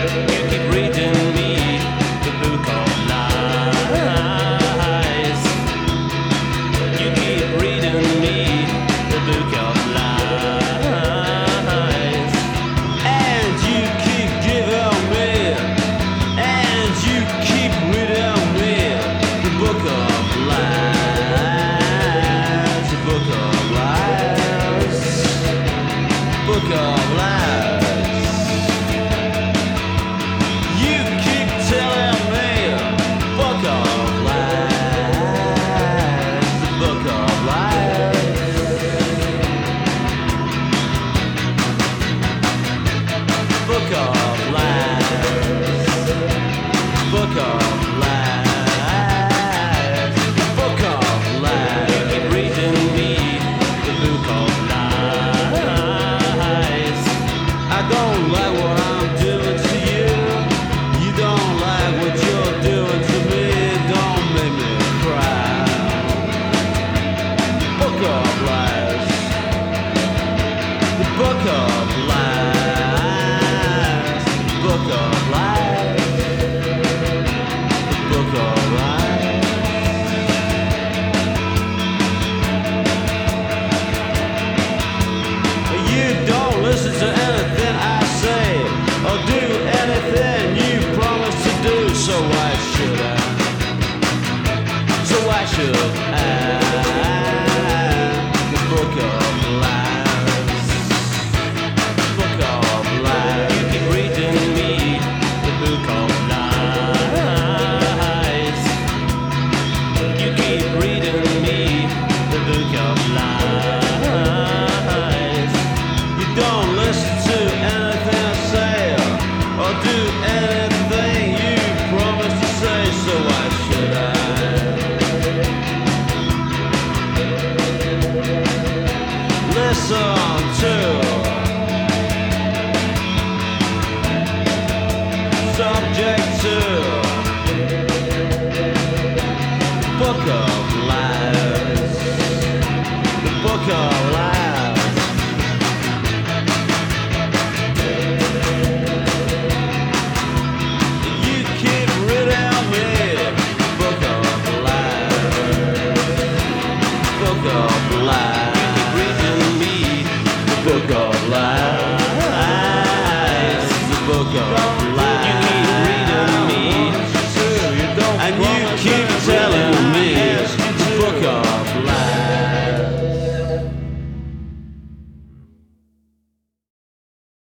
You keep reading me the book of lies. You keep reading me the book of lies. And you keep giving me, and you keep reading me the book of lies. The book of lies. Book of lies. You keep telling me book of lies. The book of lies. Book of lies. Book of lies. Book of lies. You keep reading me the book of lies. I don't like what I'm doing to you. You don't like what you're doing to me. Don't make me cry. Book of lies. The book of lies. Book of lies. The book of lies. You don't listen to anything I say or do anything you promise to do. So why should I? So why should I? The book of lies. Book of lies. You keep reading me the book of lies. You keep reading me the book of lies. You don't listen to anything I say or do anything you promise to say. So why should I? Listen to subject to book of lies. The book of lies. You keep reading me book of lies. Book of lies. You keep reading me the book of lies. The book of lies.